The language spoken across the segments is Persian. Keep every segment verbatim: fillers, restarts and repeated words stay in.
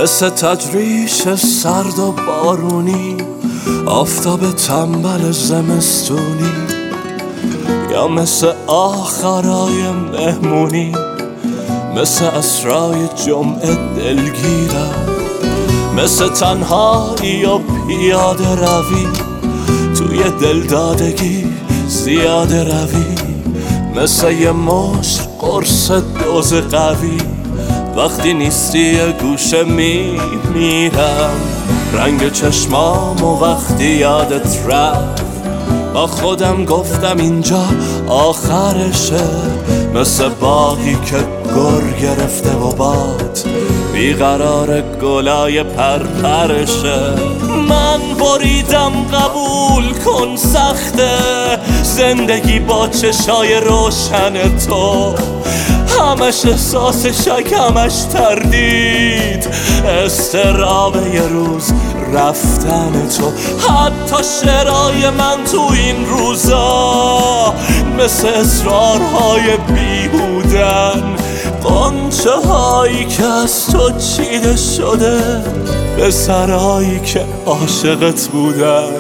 مثل تجریش سرد و بارونی، آفتاب تنبل زمستونی، یا مثل آخرای مهمونی، مثل اسرای جمعه دلگیرم، مثل تنهایی و پیاده روی توی دلدادگی زیاده روی، مثل یه مشت قرص دوز قوی وقتی نیستی یه گوشه می میرم. رنگ چشمام و وقتی یادت رفت با خودم گفتم اینجا آخرشه، مثل باقی که گر گرفته و باد بیقرار گلای پرپرشه. من بریدم قبول کن سخته زندگی با چشای روشن تو، همش احساس شک همش تردید، استراب یه روز رفتن تو. حتی شعرهای من تو این روزا مثل اصرارهای بیهودن، قنچه هایی که از تو چیده شده به سرهایی که عاشقت بودن.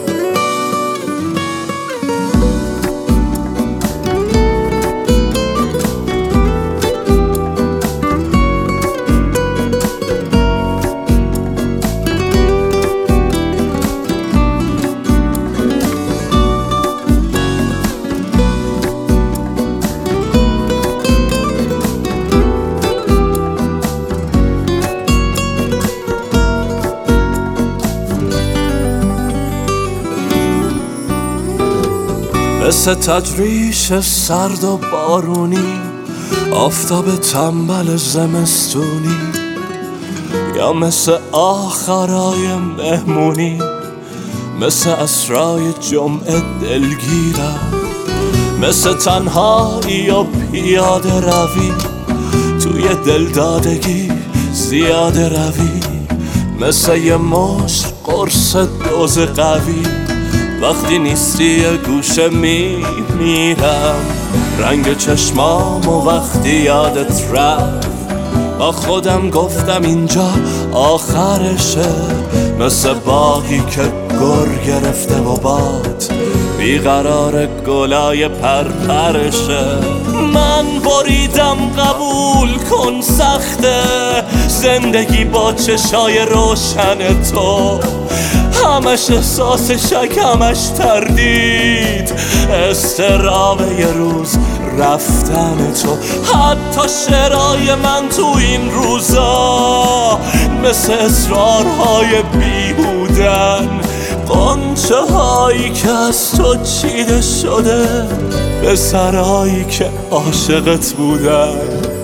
مثل تجریش سرد و بارونی، آفتاب تنبل زمستونی، یا مثل آخرای مهمونی، مثل اسرای جمعه دلگیرم، مثل تنهایی و پیاده روی توی دلدادگی زیاده روی، مثل یه مشت قرص دوز قوی وقتی نیستی یه گوشه می میرم. رنگ چشمام و وقتی یادت رفت با خودم گفتم اینجا آخرشه، مثل باقی که گر گرفته و باد بیقرار گلای پرپرشه. من بریدم قبول کن سخته زندگی با چشای روشن تو، همش احساس شک همش تردید، استراب یه روز رفتن تو. حتی شعرهای من تو این روزا مثل اصرارهای بیهودن، قنچه هایی که از تو چیده شده به سرهایی که عاشقت بودن.